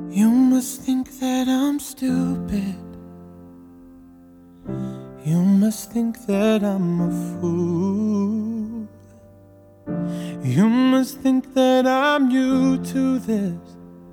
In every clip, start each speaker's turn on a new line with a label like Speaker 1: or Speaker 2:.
Speaker 1: You must think that I'm stupid. You must think that I'm a fool. You must think that I'm new to this,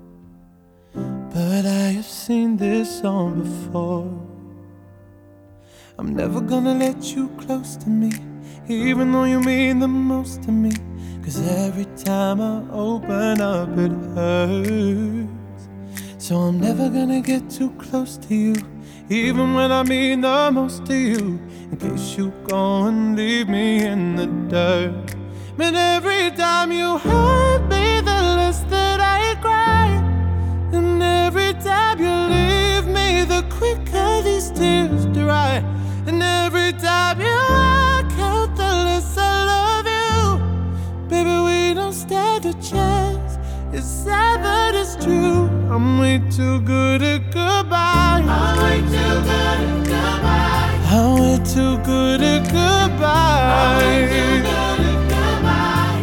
Speaker 1: but I have seen this song before. I'm never gonna let you close to me, even though you mean the most to me. 'Cause every time I open up it hurts. So I'm never gonna get too close to you, even when I mean the most to you, in case you go and leave me in the dirt. But every time you hurt me, the less that I cry. And every time you leave me, the quicker these tears dry. And every time you walk out, the less I love you. Baby, we don't stand a chance. It's sad, but it's true. I'm way too good at goodbye. I'm way too good at goodbye. I'm way too good at goodbye. I'm way too good at goodbye.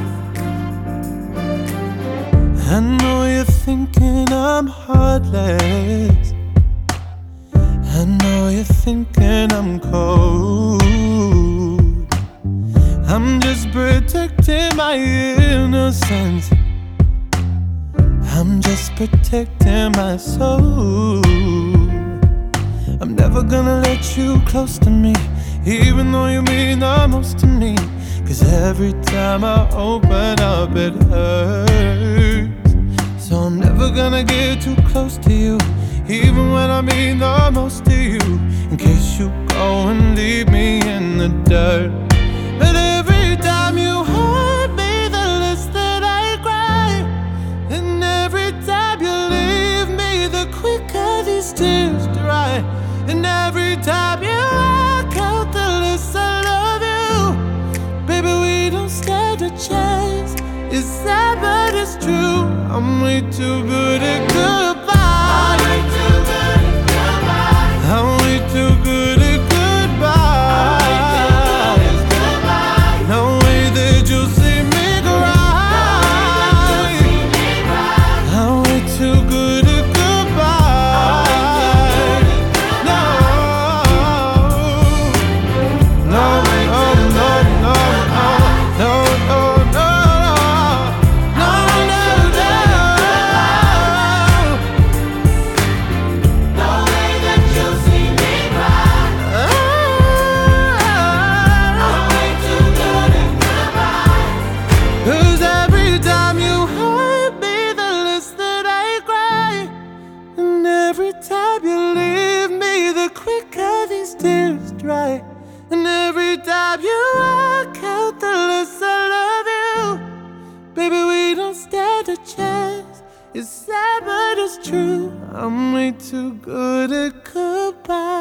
Speaker 1: I know you're thinking I'm heartless. I know you're thinking I'm cold. I'm just protecting my innocence. I'm just protecting my soul. I'm never gonna let you close to me, even though you mean the most to me. 'Cause every time I open up it hurts. So I'm never gonna get too close to you, even when I mean the most to you, in case you go and leave me in the dirt. But every time you hurt me, the less that I cry. And every time you leave me, the quicker these tears dry. And every time you walk out, the less I love you. Baby, we don't stand a chance. It's sad, but it's true. I'm way too good at goodbye. I'm way too good at goodbye. I'm way too good at goodbye. No way that you'll see me cry. I'm way too good at goodbye. No, no, no, no, no, no, no, no, no, no, no. No way that you'll see me cry. I'm way too good at goodbye. 'Cause every time you hurt me, the less that I cry. And every time you leave me, the quicker these tears dry. And every time you walk out, the less I love you. Baby, we don't stand a chance. It's sad, but it's true. I'm way too good at goodbye.